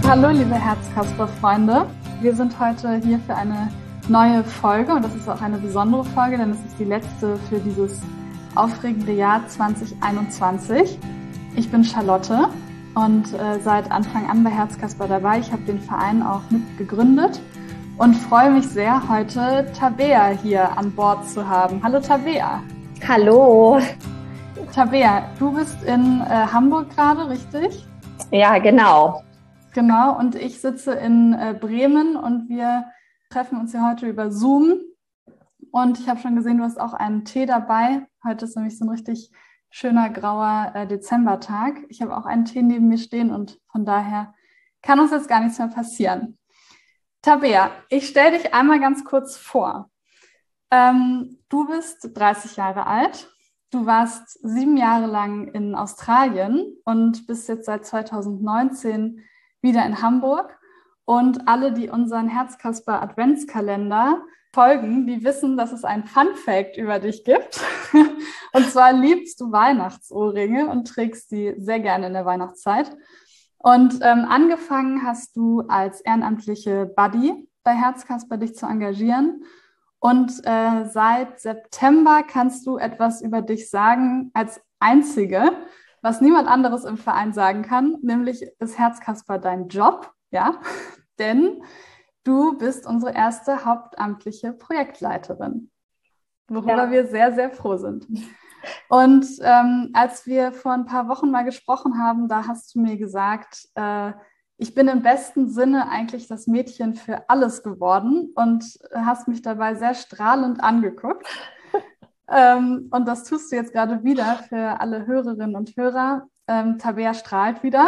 Hallo liebe Herzkasper-Freunde, wir sind heute hier für eine neue Folge und das ist auch eine besondere Folge, denn es ist die letzte für dieses aufregende Jahr 2021. Ich bin Charlotte und seit Anfang an bei Herzkasper dabei. Ich habe den Verein auch mit gegründet und freue mich sehr, heute Tabea hier an Bord zu haben. Hallo Tabea. Hallo. Tabea, du bist in Hamburg gerade, richtig? Ja, genau. Genau, und ich sitze in Bremen und wir treffen uns hier heute über Zoom. Und ich habe schon gesehen, du hast auch einen Tee dabei. Heute ist nämlich so ein richtig schöner grauer Dezembertag. Ich habe auch einen Tee neben mir stehen und von daher kann uns jetzt gar nichts mehr passieren. Tabea, ich stelle dich einmal ganz kurz vor. Du bist 30 Jahre alt. Du warst 7 Jahre lang in Australien und bist jetzt seit 2019 wieder in Hamburg. Und alle, die unseren Herzkasper Adventskalender folgen, die wissen, dass es ein Fun-Fact über dich gibt. Und zwar liebst du Weihnachtsohrringe und trägst die sehr gerne in der Weihnachtszeit. Und angefangen hast du als ehrenamtliche Buddy bei Herzkasper dich zu engagieren. Und seit September kannst du etwas über dich sagen als Einzige, was niemand anderes im Verein sagen kann, nämlich ist Herzkasper dein Job, ja? Denn du bist unsere erste hauptamtliche Projektleiterin, worüber wir sehr, sehr froh sind. Und als wir vor ein paar Wochen mal gesprochen haben, da hast du mir gesagt, ich bin im besten Sinne eigentlich das Mädchen für alles geworden und hast mich dabei sehr strahlend angeguckt. Und das tust du jetzt gerade wieder für alle Hörerinnen und Hörer. Tabea strahlt wieder.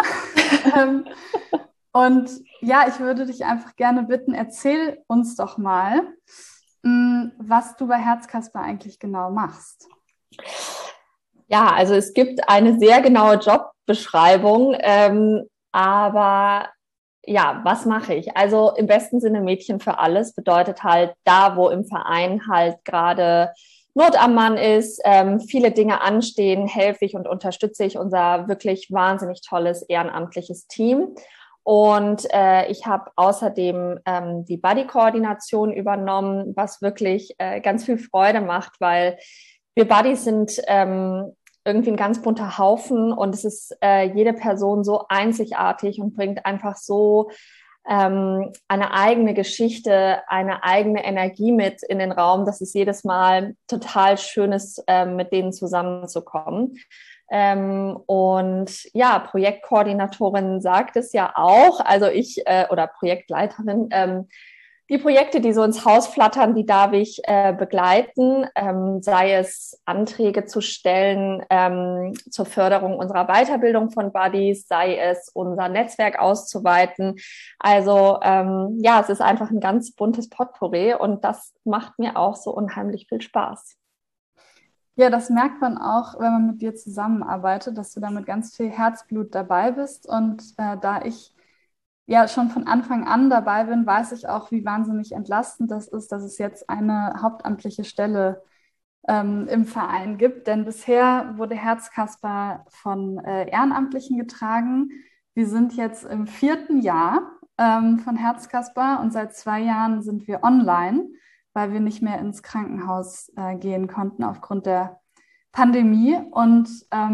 Und ja, ich würde dich einfach gerne bitten, erzähl uns doch mal, was du bei Herzkasper eigentlich genau machst. Ja, also es gibt eine sehr genaue Jobbeschreibung, aber ja, was mache ich? Also im besten Sinne Mädchen für alles bedeutet halt da, wo im Verein halt gerade Not am Mann ist, viele Dinge anstehen, helfe ich und unterstütze ich unser wirklich wahnsinnig tolles ehrenamtliches Team. Und ich habe außerdem die Buddy-Koordination übernommen, was wirklich ganz viel Freude macht, weil wir Buddies sind irgendwie ein ganz bunter Haufen und es ist jede Person so einzigartig und bringt einfach so eine eigene Geschichte, eine eigene Energie mit in den Raum, dass es jedes Mal total schön ist, mit denen zusammenzukommen. Und ja, Projektkoordinatorin sagt es ja auch, also ich oder Projektleiterin, die Projekte, die so ins Haus flattern, die darf ich begleiten, sei es Anträge zu stellen zur Förderung unserer Weiterbildung von Buddies, sei es unser Netzwerk auszuweiten. Also ja, es ist einfach ein ganz buntes Potpourri und das macht mir auch so unheimlich viel Spaß. Ja, das merkt man auch, wenn man mit dir zusammenarbeitet, dass du da mit ganz viel Herzblut dabei bist. Und da ich ja schon von Anfang an dabei bin, weiß ich auch, wie wahnsinnig entlastend das ist, dass es jetzt eine hauptamtliche Stelle im Verein gibt. Denn bisher wurde Herzkasper von Ehrenamtlichen getragen. Wir sind jetzt im 4. Jahr von Herzkasper und seit 2 Jahren sind wir online, weil wir nicht mehr ins Krankenhaus gehen konnten aufgrund der Pandemie. Und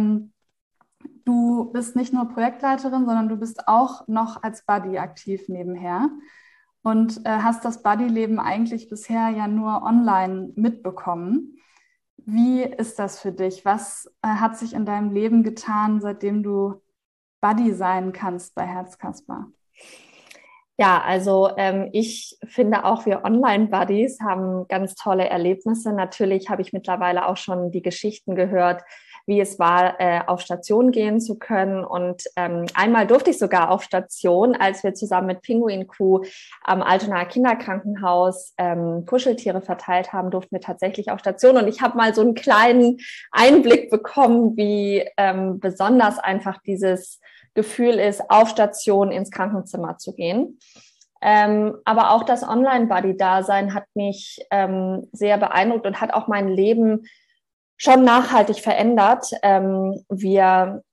du bist nicht nur Projektleiterin, sondern du bist auch noch als Buddy aktiv nebenher und hast das Buddy-Leben eigentlich bisher ja nur online mitbekommen. Wie ist das für dich? Was hat sich in deinem Leben getan, seitdem du Buddy sein kannst bei Herzkasper? Ja, also ich finde auch, wir Online-Buddies haben ganz tolle Erlebnisse. Natürlich habe ich mittlerweile auch schon die Geschichten gehört, wie es war, auf Station gehen zu können. Und einmal durfte ich sogar auf Station, als wir zusammen mit Pinguin Crew am Altonaer Kinderkrankenhaus Kuscheltiere verteilt haben, durften wir tatsächlich auf Station. Und ich habe mal so einen kleinen Einblick bekommen, wie besonders einfach dieses Gefühl ist, auf Station ins Krankenzimmer zu gehen. Aber auch das Online-Buddy-Dasein hat mich sehr beeindruckt und hat auch mein Leben schon nachhaltig verändert. Wir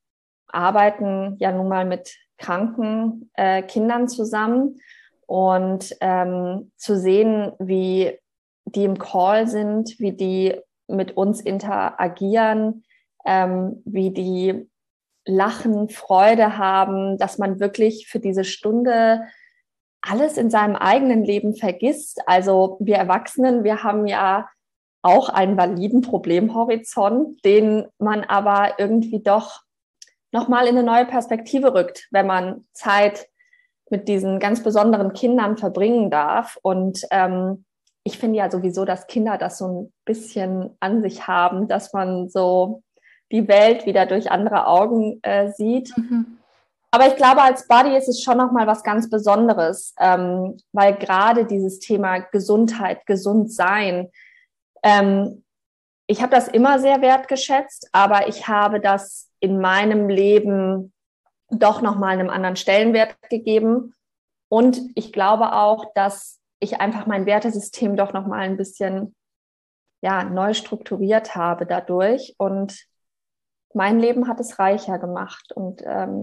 arbeiten ja nun mal mit kranken Kindern zusammen und zu sehen, wie die im Call sind, wie die mit uns interagieren, wie die lachen, Freude haben, dass man wirklich für diese Stunde alles in seinem eigenen Leben vergisst. Also wir Erwachsenen, wir haben ja auch einen validen Problemhorizont, den man aber irgendwie doch nochmal in eine neue Perspektive rückt, wenn man Zeit mit diesen ganz besonderen Kindern verbringen darf. Und ich finde ja sowieso, dass Kinder das so ein bisschen an sich haben, dass man so die Welt wieder durch andere Augen sieht. Aber ich glaube, als Buddy ist es schon nochmal was ganz Besonderes, weil gerade dieses Thema Gesundheit, gesund sein, ich habe das immer sehr wertgeschätzt, aber ich habe das in meinem Leben doch nochmal einem anderen Stellenwert gegeben. Und ich glaube auch, dass ich einfach mein Wertesystem doch nochmal ein bisschen neu strukturiert habe dadurch. Und mein Leben hat es reicher gemacht. Und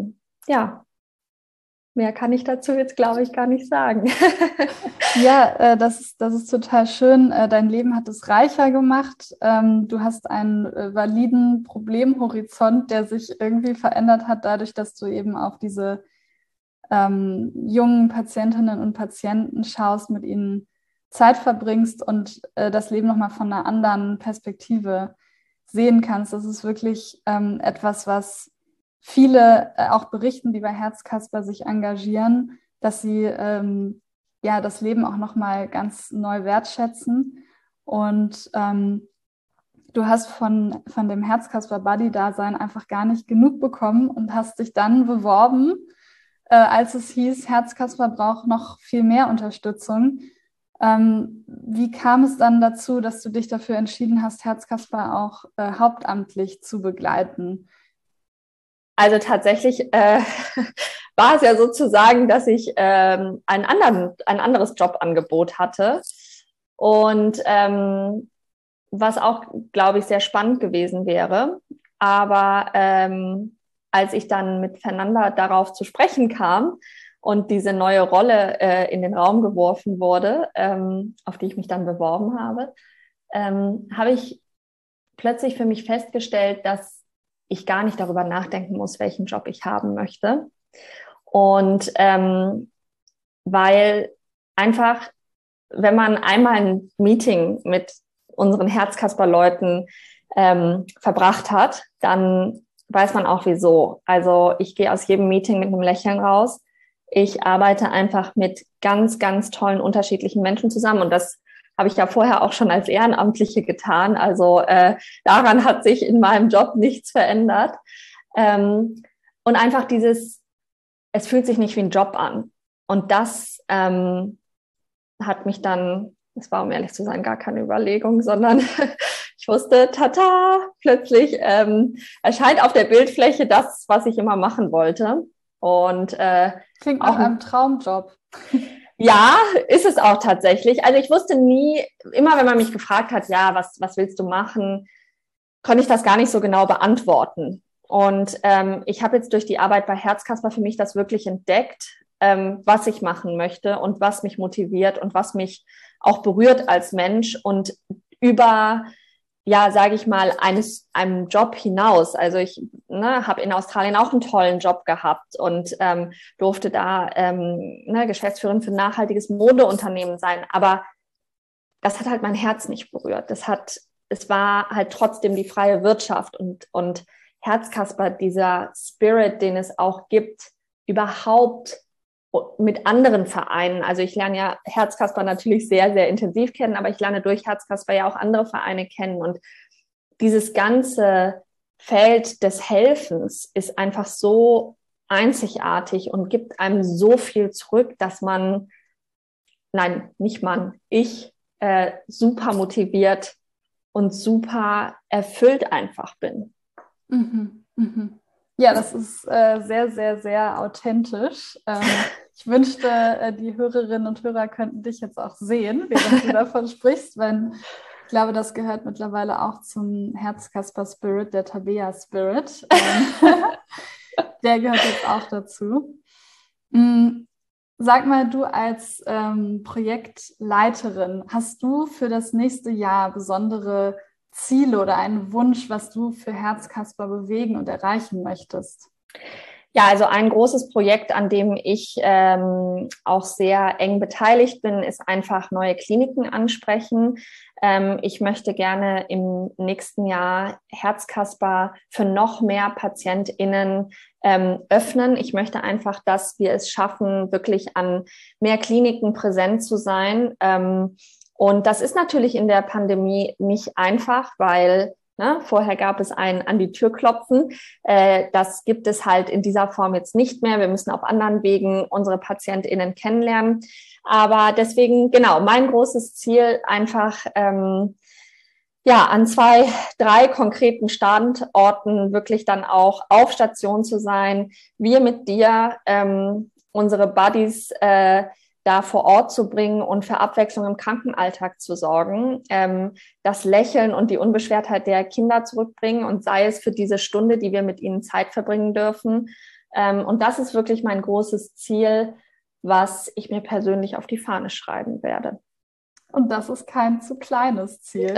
mehr kann ich dazu jetzt, glaube ich, gar nicht sagen. Ja, das ist total schön. Dein Leben hat es reicher gemacht. Du hast einen validen Problemhorizont, der sich irgendwie verändert hat, dadurch, dass du eben auf diese jungen Patientinnen und Patienten schaust, mit ihnen Zeit verbringst und das Leben nochmal von einer anderen Perspektive sehen kannst. Das ist wirklich etwas, was viele auch berichten, die bei Herzkasper sich engagieren, dass sie das Leben auch nochmal ganz neu wertschätzen. Und du hast von dem Herzkasper-Buddy-Dasein einfach gar nicht genug bekommen und hast dich dann beworben, als es hieß, Herzkasper braucht noch viel mehr Unterstützung. Wie kam es dann dazu, dass du dich dafür entschieden hast, Herzkasper auch hauptamtlich zu begleiten? Also tatsächlich war es ja sozusagen, dass ich ein anderes Jobangebot hatte und was auch, glaube ich, sehr spannend gewesen wäre. Aber als ich dann mit Fernanda darauf zu sprechen kam und diese neue Rolle in den Raum geworfen wurde, auf die ich mich dann beworben habe, habe ich plötzlich für mich festgestellt, dass ich gar nicht darüber nachdenken muss, welchen Job ich haben möchte. Und weil einfach, wenn man einmal ein Meeting mit unseren Herzkasper-Leuten verbracht hat, dann weiß man auch wieso. Also ich gehe aus jedem Meeting mit einem Lächeln raus. Ich arbeite einfach mit ganz, ganz tollen, unterschiedlichen Menschen zusammen. Und das habe ich ja vorher auch schon als Ehrenamtliche getan. Also daran hat sich in meinem Job nichts verändert. Und einfach es fühlt sich nicht wie ein Job an. Und das hat mich dann, das war, um ehrlich zu sein, gar keine Überlegung, sondern ich wusste, tata, plötzlich erscheint auf der Bildfläche das, was ich immer machen wollte. Und klingt nach einem Traumjob. Ja, ist es auch tatsächlich. Also ich wusste nie, immer wenn man mich gefragt hat, ja, was willst du machen, konnte ich das gar nicht so genau beantworten. Und ich habe jetzt durch die Arbeit bei Herzkasper für mich das wirklich entdeckt, was ich machen möchte und was mich motiviert und was mich auch berührt als Mensch und über, sage ich mal, einem Job hinaus. Also ich habe in Australien auch einen tollen Job gehabt und durfte da Geschäftsführerin für ein nachhaltiges Modeunternehmen sein. Aber das hat halt mein Herz nicht berührt. Es war halt trotzdem die freie Wirtschaft und Herzkasper, dieser Spirit, den es auch gibt, überhaupt mit anderen Vereinen. Also ich lerne ja Herzkasper natürlich sehr, sehr intensiv kennen, aber ich lerne durch Herzkasper ja auch andere Vereine kennen. Und dieses ganze Feld des Helfens ist einfach so einzigartig und gibt einem so viel zurück, dass ich super motiviert und super erfüllt einfach bin. Mhm, mhm. Ja, das ist sehr, sehr, sehr authentisch. Ich wünschte, die Hörerinnen und Hörer könnten dich jetzt auch sehen, während du davon sprichst, weil ich glaube, das gehört mittlerweile auch zum Herzkasper-Spirit, der Tabea-Spirit. Der gehört jetzt auch dazu. Sag mal, du als Projektleiterin, hast du für das nächste Jahr besondere Ziele oder einen Wunsch, was du für Herzkasper bewegen und erreichen möchtest? Ja, also ein großes Projekt, an dem ich auch sehr eng beteiligt bin, ist einfach neue Kliniken ansprechen. Ich möchte gerne im nächsten Jahr Herzkasper für noch mehr PatientInnen öffnen. Ich möchte einfach, dass wir es schaffen, wirklich an mehr Kliniken präsent zu sein. Und das ist natürlich in der Pandemie nicht einfach, weil vorher gab es ein an die Tür klopfen. Das gibt es halt in dieser Form jetzt nicht mehr. Wir müssen auf anderen Wegen unsere PatientInnen kennenlernen. Aber deswegen, genau, mein großes Ziel einfach, an 2, 3 konkreten Standorten wirklich dann auch auf Station zu sein. Wir mit dir, unsere Buddies, da vor Ort zu bringen und für Abwechslung im Krankenalltag zu sorgen, das Lächeln und die Unbeschwertheit der Kinder zurückbringen und sei es für diese Stunde, die wir mit ihnen Zeit verbringen dürfen. Und das ist wirklich mein großes Ziel, was ich mir persönlich auf die Fahne schreiben werde. Und das ist kein zu kleines Ziel.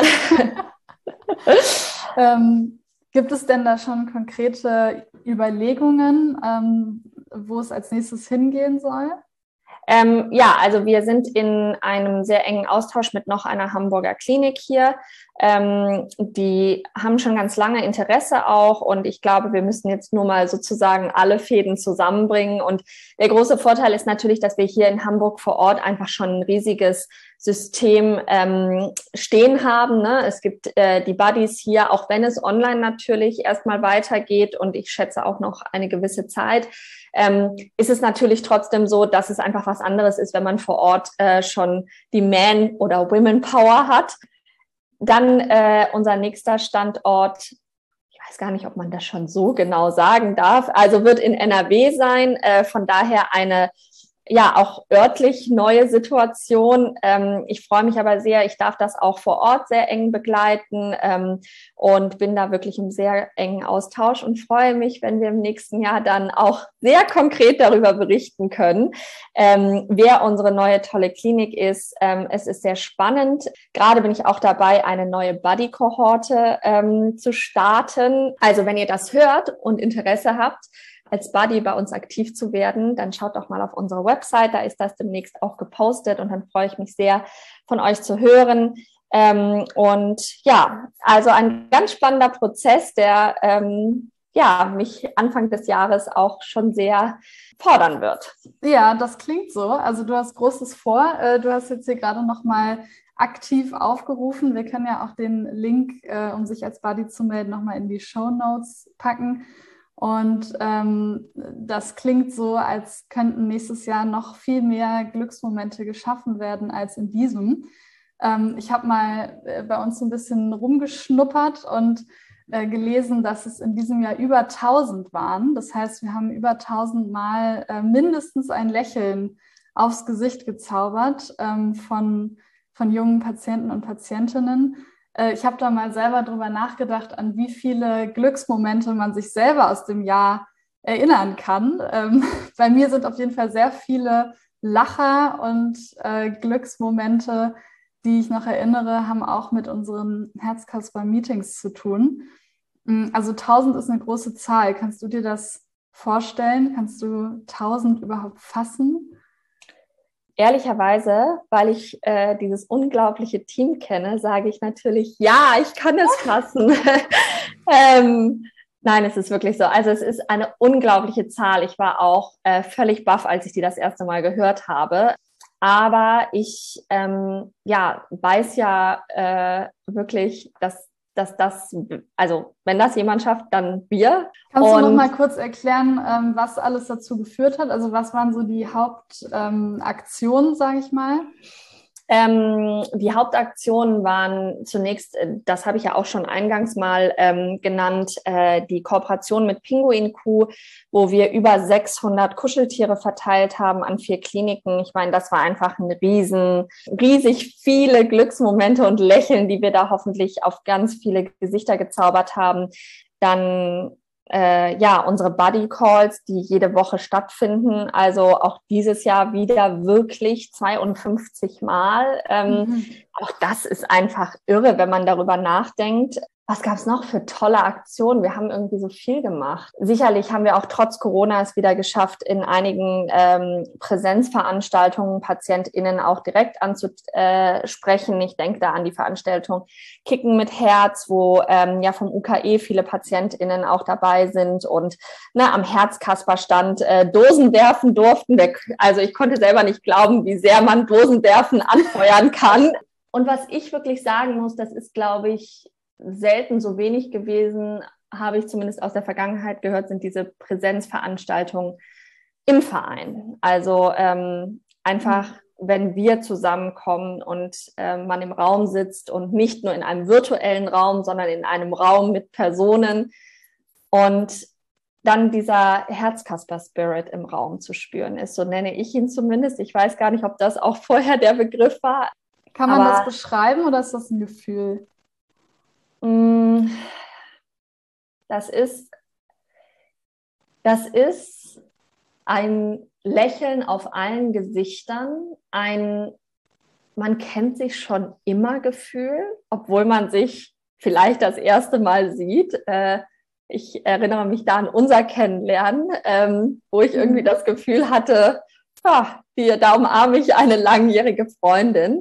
Gibt es denn da schon konkrete Überlegungen, wo es als nächstes hingehen soll? Also wir sind in einem sehr engen Austausch mit noch einer Hamburger Klinik hier. Die haben schon ganz lange Interesse auch und ich glaube, wir müssen jetzt nur mal sozusagen alle Fäden zusammenbringen. Und der große Vorteil ist natürlich, dass wir hier in Hamburg vor Ort einfach schon ein riesiges System stehen haben. Ne? Es gibt die Buddies hier, auch wenn es online natürlich erstmal weitergeht und ich schätze auch noch eine gewisse Zeit, ist es natürlich trotzdem so, dass es einfach was anderes ist, wenn man vor Ort schon die Man- oder Women-Power hat. Dann unser nächster Standort, ich weiß gar nicht, ob man das schon so genau sagen darf, also wird in NRW sein, von daher eine auch örtlich neue Situation. Ich freue mich aber sehr, ich darf das auch vor Ort sehr eng begleiten und bin da wirklich im sehr engen Austausch und freue mich, wenn wir im nächsten Jahr dann auch sehr konkret darüber berichten können, wer unsere neue tolle Klinik ist. Es ist sehr spannend. Gerade bin ich auch dabei, eine neue Buddy-Kohorte zu starten. Also wenn ihr das hört und Interesse habt, als Buddy bei uns aktiv zu werden, dann schaut doch mal auf unsere Website, da ist das demnächst auch gepostet und dann freue ich mich sehr, von euch zu hören. Also ein ganz spannender Prozess, der mich Anfang des Jahres auch schon sehr fordern wird. Ja, das klingt so. Also du hast Großes vor. Du hast jetzt hier gerade noch mal aktiv aufgerufen. Wir können ja auch den Link, um sich als Buddy zu melden, noch mal in die Shownotes packen. Und das klingt so, als könnten nächstes Jahr noch viel mehr Glücksmomente geschaffen werden als in diesem. Ich habe mal bei uns so ein bisschen rumgeschnuppert und gelesen, dass es in diesem Jahr über 1000 waren. Das heißt, wir haben über 1000 Mal mindestens ein Lächeln aufs Gesicht gezaubert von jungen Patienten und Patientinnen. Ich habe da mal selber drüber nachgedacht, an wie viele Glücksmomente man sich selber aus dem Jahr erinnern kann. Bei mir sind auf jeden Fall sehr viele Lacher und Glücksmomente, die ich noch erinnere, haben auch mit unseren Herzkasper-Meetings zu tun. Also 1000 ist eine große Zahl. Kannst du dir das vorstellen? Kannst du 1000 überhaupt fassen? Ehrlicherweise, weil ich dieses unglaubliche Team kenne, sage ich natürlich, ja, ich kann es fassen. Nein, es ist wirklich so. Also es ist eine unglaubliche Zahl. Ich war auch völlig baff, als ich die das erste Mal gehört habe. Aber ich weiß ja wirklich, dass das, also wenn das jemand schafft, dann wir. Kannst du noch mal kurz erklären, was alles dazu geführt hat? Also was waren so die Hauptaktionen, sage ich mal? Die Hauptaktionen waren zunächst, das habe ich ja auch schon eingangs mal genannt, die Kooperation mit Pinguin Kuh, wo wir über 600 Kuscheltiere verteilt haben an 4 Kliniken. Ich meine, das war einfach ein riesig viele Glücksmomente und Lächeln, die wir da hoffentlich auf ganz viele Gesichter gezaubert haben. Dann unsere Buddy Calls, die jede Woche stattfinden. Also auch dieses Jahr wieder wirklich 52 Mal. Auch das ist einfach irre, wenn man darüber nachdenkt. Was gab es noch für tolle Aktionen? Wir haben irgendwie so viel gemacht. Sicherlich haben wir auch trotz Corona es wieder geschafft, in einigen Präsenzveranstaltungen PatientInnen auch direkt anzusprechen. Ich denke da an die Veranstaltung Kicken mit Herz, wo vom UKE viele PatientInnen auch dabei sind und am Herzkasperstand Dosen werfen durften. Also ich konnte selber nicht glauben, wie sehr man Dosen werfen anfeuern kann. Und was ich wirklich sagen muss, das ist, glaube ich, selten so wenig gewesen, habe ich zumindest aus der Vergangenheit gehört, sind diese Präsenzveranstaltungen im Verein. Also einfach, wenn wir zusammenkommen und man im Raum sitzt und nicht nur in einem virtuellen Raum, sondern in einem Raum mit Personen und dann dieser Herzkasper-Spirit im Raum zu spüren ist, so nenne ich ihn zumindest. Ich weiß gar nicht, ob das auch vorher der Begriff war. Kann man das beschreiben oder ist das ein Gefühl? Das ist ein Lächeln auf allen Gesichtern, man kennt sich schon immer Gefühl, obwohl man sich vielleicht das erste Mal sieht. Ich erinnere mich da an unser Kennenlernen, wo ich irgendwie das Gefühl hatte, da umarme ich eine langjährige Freundin.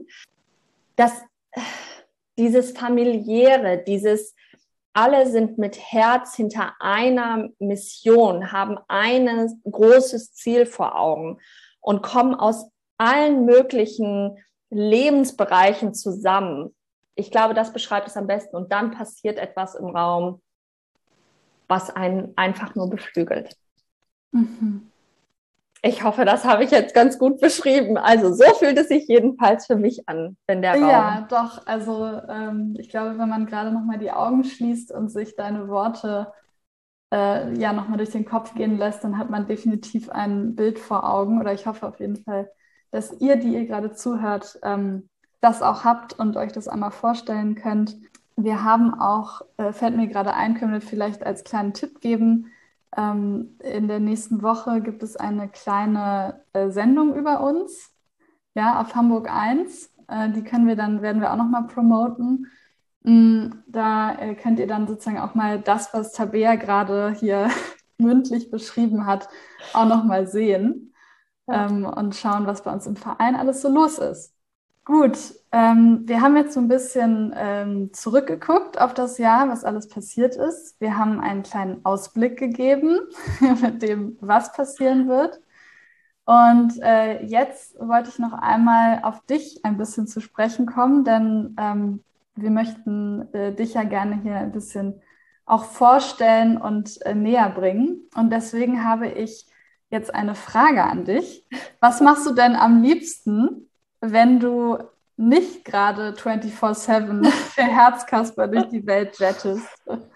Dieses Familiäre, alle sind mit Herz hinter einer Mission, haben ein großes Ziel vor Augen und kommen aus allen möglichen Lebensbereichen zusammen. Ich glaube, das beschreibt es am besten. Und dann passiert etwas im Raum, was einen einfach nur beflügelt. Mhm. Ich hoffe, das habe ich jetzt ganz gut beschrieben. Also so fühlt es sich jedenfalls für mich an, wenn der Raum... Ja, doch. Also ich glaube, wenn man gerade nochmal die Augen schließt und sich deine Worte nochmal durch den Kopf gehen lässt, dann hat man definitiv ein Bild vor Augen. Oder ich hoffe auf jeden Fall, dass ihr, die ihr gerade zuhört, das auch habt und euch das einmal vorstellen könnt. Wir haben auch, fällt mir gerade ein, können wir vielleicht als kleinen Tipp geben, in der nächsten Woche gibt es eine kleine Sendung über uns, ja, auf Hamburg 1. Die werden wir auch nochmal promoten. Da könnt ihr dann sozusagen auch mal das, was Tabea gerade hier mündlich beschrieben hat, auch nochmal sehen und schauen, was bei uns im Verein alles so los ist. Gut, wir haben jetzt so ein bisschen zurückgeguckt auf das Jahr, was alles passiert ist. Wir haben einen kleinen Ausblick gegeben mit dem, was passieren wird. Und jetzt wollte ich noch einmal auf dich ein bisschen zu sprechen kommen, denn wir möchten dich ja gerne hier ein bisschen auch vorstellen und näher bringen. Und deswegen habe ich jetzt eine Frage an dich. Was machst du denn am liebsten, wenn du nicht gerade 24/7 für Herzkasper durch die Welt jettest?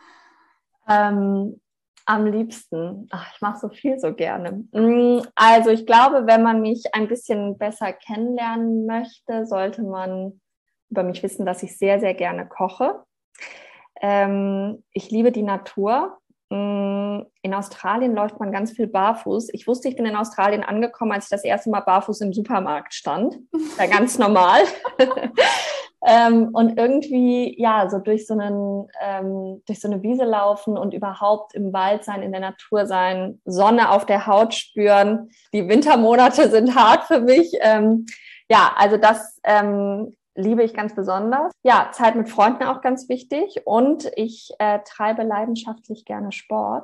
Am liebsten, ich mache so viel so gerne. Also ich glaube, wenn man mich ein bisschen besser kennenlernen möchte, sollte man über mich wissen, dass ich sehr, sehr gerne koche. Ich liebe die Natur. In Australien läuft man ganz viel barfuß. Ich wusste, ich bin in Australien angekommen, als ich das erste Mal barfuß im Supermarkt stand. Ja, ganz normal. Und irgendwie, so durch so eine Wiese laufen und überhaupt im Wald sein, in der Natur sein, Sonne auf der Haut spüren. Die Wintermonate sind hart für mich. Also das liebe ich ganz besonders. Ja, Zeit mit Freunden auch ganz wichtig. Und ich treibe leidenschaftlich gerne Sport.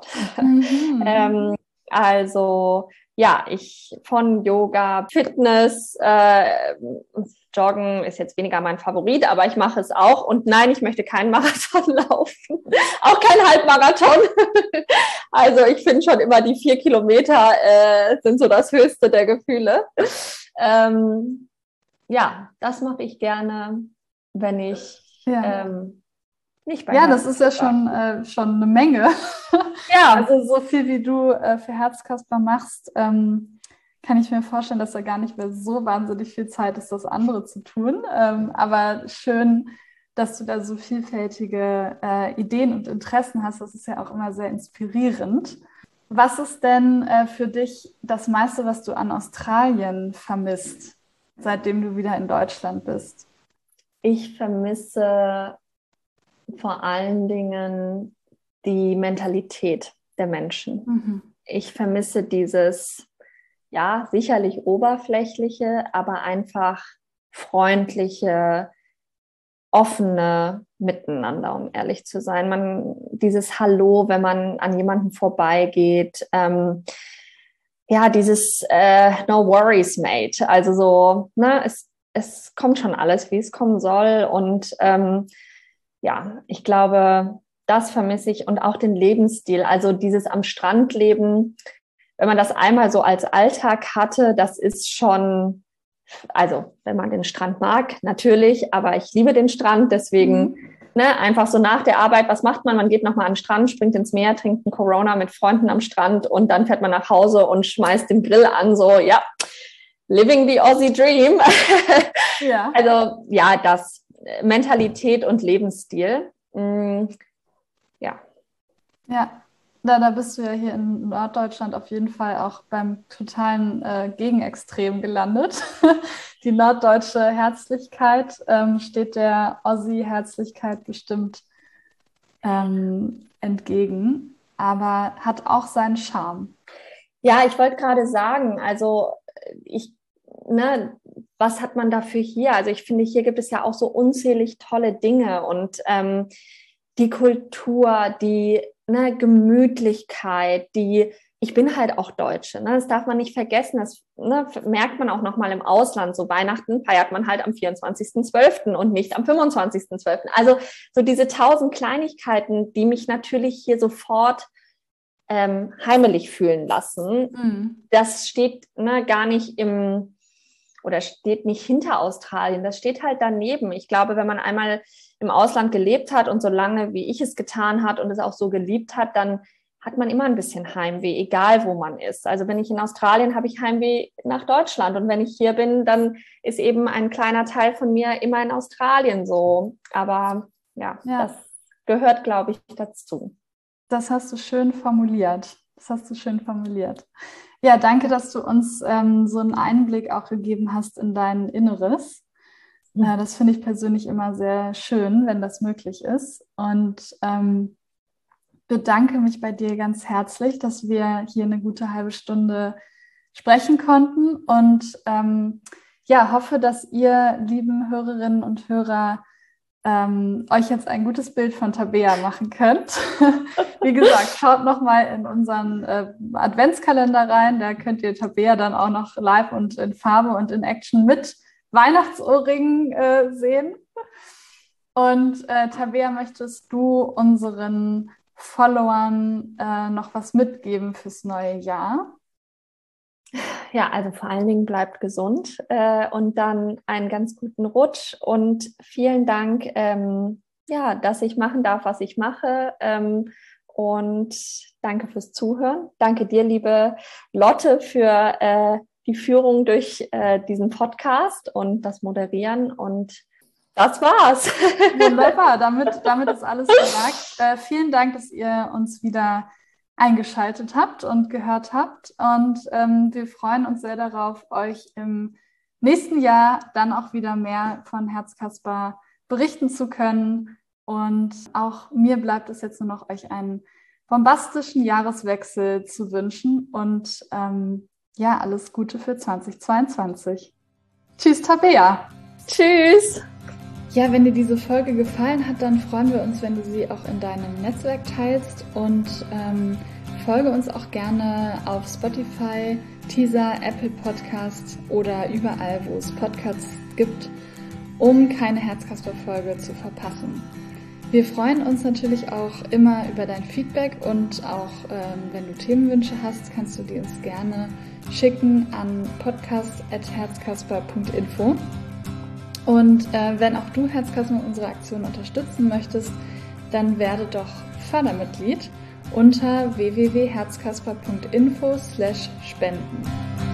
Ich von Yoga, Fitness, Joggen ist jetzt weniger mein Favorit, aber ich mache es auch. Und nein, ich möchte keinen Marathon laufen, auch keinen Halbmarathon. Also ich finde schon immer, die 4 Kilometer sind so das höchste der Gefühle. Das mache ich gerne, wenn ich nicht bei das ist ja schon eine Menge. Ja. Also so viel, wie du für Herzkasper machst, kann ich mir vorstellen, dass da gar nicht mehr so wahnsinnig viel Zeit ist, das andere zu tun. Aber schön, dass du da so vielfältige Ideen und Interessen hast. Das ist ja auch immer sehr inspirierend. Was ist denn für dich das meiste, was du an Australien vermisst, seitdem du wieder in Deutschland bist? Ich vermisse vor allen Dingen die Mentalität der Menschen. Mhm. Ich vermisse dieses, ja, sicherlich oberflächliche, aber einfach freundliche, offene Miteinander, um ehrlich zu sein. Dieses Hallo, wenn man an jemanden vorbeigeht, dieses No worries, mate. Also so, ne, es kommt schon alles, wie es kommen soll. Und ich glaube, das vermisse ich und auch den Lebensstil. Also dieses am Strand leben, wenn man das einmal so als Alltag hatte, das ist schon, also wenn man den Strand mag, natürlich, aber ich liebe den Strand, deswegen einfach so nach der Arbeit, was macht man? Man geht nochmal an den Strand, springt ins Meer, trinkt einen Corona mit Freunden am Strand und dann fährt man nach Hause und schmeißt den Grill an, so, ja, living the Aussie Dream. Ja. Also, ja, das Mentalität und Lebensstil. Ja. Ja, da bist du ja hier in Norddeutschland auf jeden Fall auch beim totalen Gegenextrem gelandet. Die norddeutsche Herzlichkeit steht der Aussie-Herzlichkeit bestimmt entgegen, aber hat auch seinen Charme. Ja, ich wollte gerade sagen, also was hat man dafür hier? Also ich finde, hier gibt es ja auch so unzählig tolle Dinge und die Kultur, die Gemütlichkeit, ich bin halt auch Deutsche, ne? Das darf man nicht vergessen, das merkt man auch nochmal im Ausland, so Weihnachten feiert man halt am 24.12. und nicht am 25.12. Also so diese 1000 Kleinigkeiten, die mich natürlich hier sofort heimelig fühlen lassen, das steht gar nicht steht nicht hinter Australien, das steht halt daneben. Ich glaube, wenn man einmal im Ausland gelebt hat und so lange, wie ich es getan hat und es auch so geliebt hat, dann hat man immer ein bisschen Heimweh, egal wo man ist. Also wenn ich in Australien habe ich Heimweh nach Deutschland und wenn ich hier bin, dann ist eben ein kleiner Teil von mir immer in Australien so. Aber ja. Das gehört, glaube ich, dazu. Das hast du schön formuliert. Ja, danke, dass du uns so einen Einblick auch gegeben hast in dein Inneres. Das finde ich persönlich immer sehr schön, wenn das möglich ist. Und bedanke mich bei dir ganz herzlich, dass wir hier eine gute halbe Stunde sprechen konnten. Und hoffe, dass ihr, lieben Hörerinnen und Hörer, euch jetzt ein gutes Bild von Tabea machen könnt. Wie gesagt, schaut nochmal in unseren Adventskalender rein. Da könnt ihr Tabea dann auch noch live und in Farbe und in Action mit Weihnachtsohrringen sehen. Und Tabea, möchtest du unseren Followern noch was mitgeben fürs neue Jahr? Ja, also vor allen Dingen bleibt gesund und dann einen ganz guten Rutsch und vielen Dank, dass ich machen darf, was ich mache und danke fürs Zuhören. Danke dir, liebe Lotte, für die Führung durch diesen Podcast und das Moderieren und das war's. Wunderbar, damit ist alles gesagt. Vielen Dank, dass ihr uns wieder eingeschaltet habt und gehört habt. Und wir freuen uns sehr darauf, euch im nächsten Jahr dann auch wieder mehr von Herzkasper berichten zu können. Und auch mir bleibt es jetzt nur noch, euch einen bombastischen Jahreswechsel zu wünschen. Und alles Gute für 2022. Tschüss, Tabea. Tschüss. Ja, wenn dir diese Folge gefallen hat, dann freuen wir uns, wenn du sie auch in deinem Netzwerk teilst und folge uns auch gerne auf Spotify, Teaser, Apple Podcasts oder überall, wo es Podcasts gibt, um keine Herzkasper-Folge zu verpassen. Wir freuen uns natürlich auch immer über dein Feedback und auch wenn du Themenwünsche hast, kannst du die uns gerne schicken an podcast@herzkasper.info. Und wenn auch du Herzkasper und unsere Aktion unterstützen möchtest, dann werde doch Fördermitglied unter www.herzkasper.info/spenden.